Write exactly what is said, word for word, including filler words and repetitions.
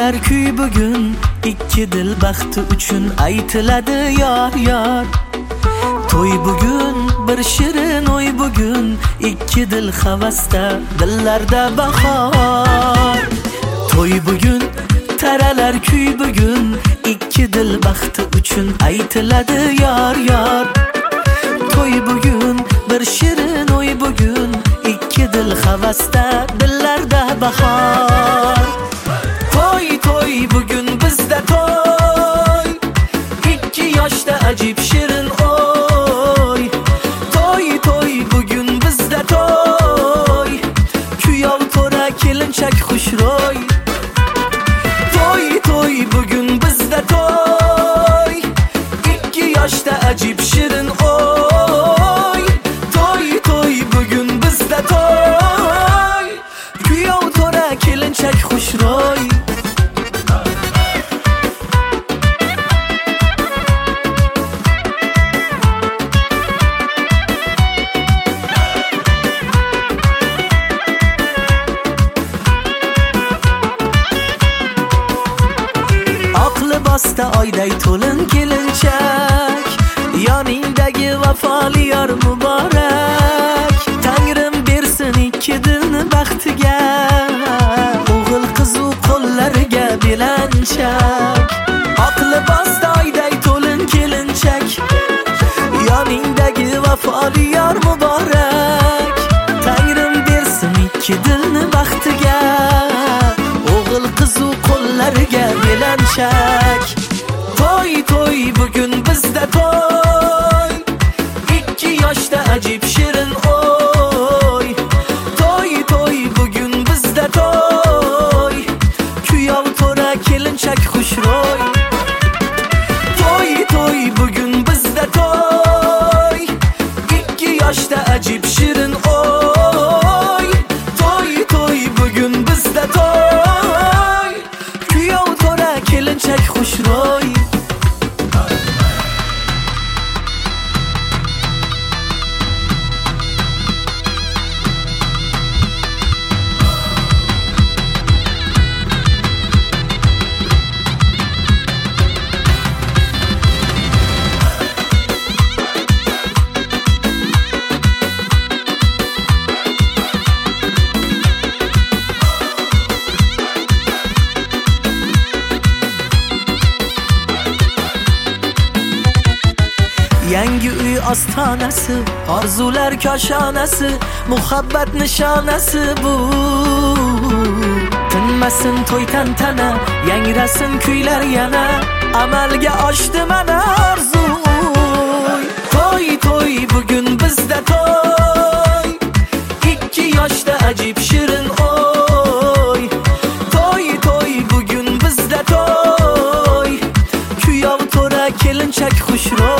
Taralar kuy bugun, ikki dil baxti uchun aytiladi yor yor. To'y bugun, bir shirin o'y bugun, ikki dil havasda, dillarda bahor. To'y bugun, taralar kuy bugun, ikki dil baxti uchun aytiladi yor yor. To'y bugun, bir shirin o'y bugun, ikki dil havasda, dillarda bahor. To'y to'y bugun bizda to'y, ikki yoshda ajib shirin o'y. To'y to'y bugun bizda to'y, kuyov to'ra kelinchak xushro'y. To'y to'y bugun bizda to'y, ikki yoshda ajib shirin o'y. To'y to'y bugun bizda to'y, kuyov to'ra kelinchak xushro'y. Basta oyday to'lin kelinchak, yoningdagi vafoli yor muborak. Tangrim bersin ikki dilni baxtiga, o'g'il qizu qo'llariga belanchak. Oqli basta oyday to'lin kelinchak, yoningdagi vafoli yor muborak. Tangrim bersin ikki dilni baxtiga, o'g'il qizu qo'llariga belanchak. To'y to'y bugun bizda to'y, ikki yoshda ajib shirin o'y. To'y to'y bugun bizda to'y, kuyov to'ra kelinchak xushro'y. To'y to'y bugun bizda to'y, ikki yoshda ajib shirin o'y. To'y to'y bugun bizda to'y, kuyov to'ra kelinchak xushro'y. Yangi uy ostonasi, orzular koshonasi, muhabbat nishonasi bu. Tinmasin to'y tantana, yangrasin kuylar yana, amalga oshdi mana orzu. To'y to'y bugun bizda to'y, ikki yoshda ajib shirin o'y. To'y to'y bugun bizda to'y, kuyov to'ra kelinchak xushro'y.